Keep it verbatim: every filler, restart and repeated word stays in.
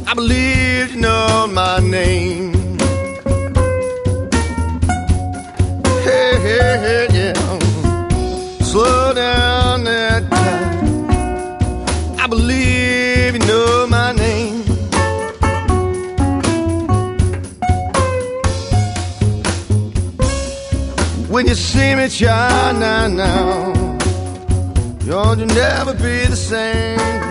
I believe you know my name. Hey, hey, hey, yeah. Slow down that time. I believe you know my name. When you see me try now, now, you'll never be the same.